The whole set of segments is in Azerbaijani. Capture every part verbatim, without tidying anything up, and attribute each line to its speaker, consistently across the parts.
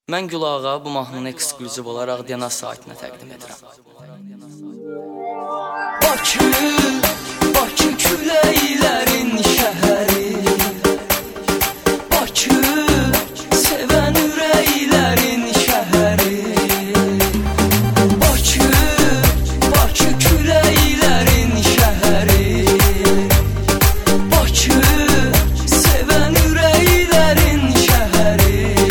Speaker 1: Mən Gülağa bu mahnını ekskluziv olaraq D N A saytına təqdim edirəm. Bakı, Bakı küləklərin şəhəri, Bakı, sevən ürəklərin şəhəri, Bakı, Bakı küləklərin şəhəri, Bakı, sevən ürəklərin şəhəri.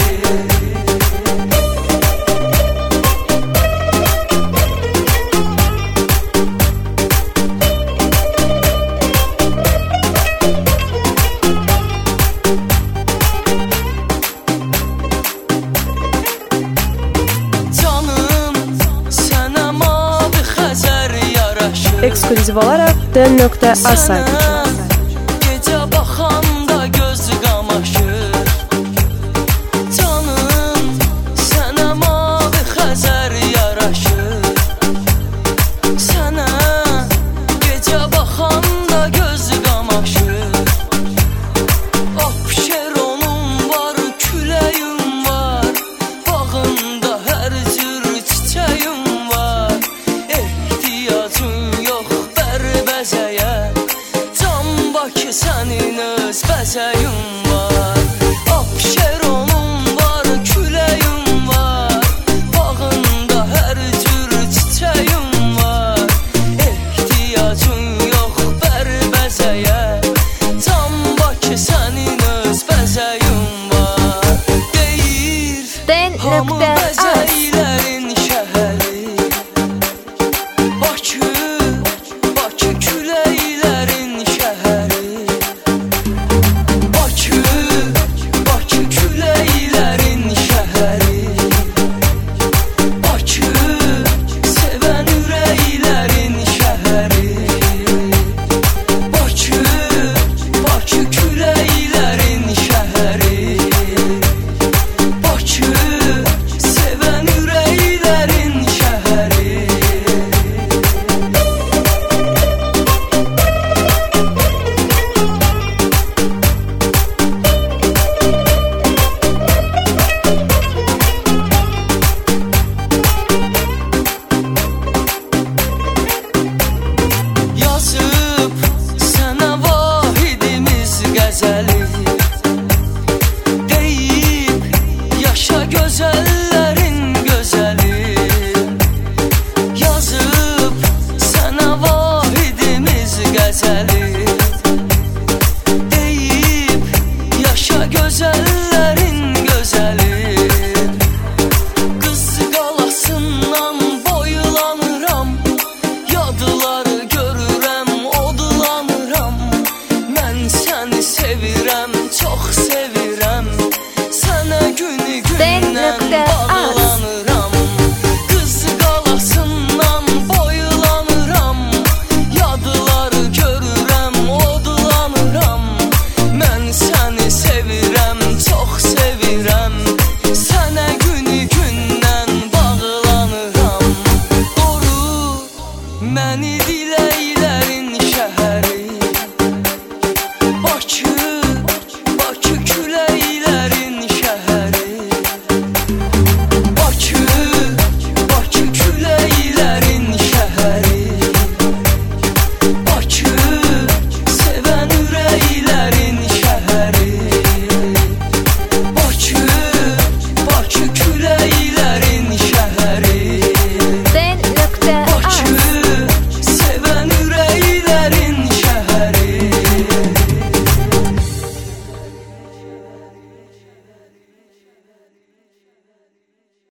Speaker 2: Ekskluziv olaraq D N A saytı.
Speaker 1: Gecə baxanda göz qamaşır, canım sənə mavi Xəzər yaraşır. Sənə gecə baxanda göz qamaşır. Abşeronum var, küləyim var, bağında hər cür çiçəyim var. Ehtiyacım can Bakı sənin öz bəzəyim var. Abşeronum var, küləyim var, bağında hər cür çiçəyim var. Ehtiyacın yox bərbəzəyə, can Bakı sənin öz bəzəyim var. Deyir hamı bəzəklərin şəhəri, Bakı, Bakı küləklərin şəhəri, Bakı, Bakı küləklərin şəhəri, Bakı, sevən ürəklərin şəhəri, Bakı, Bakı küləklərin şəhəri, Bakı, sevən ürəklərin şəhəri. Yazıb sənə vahidimiz qəzəli, deyib yaşa gözəl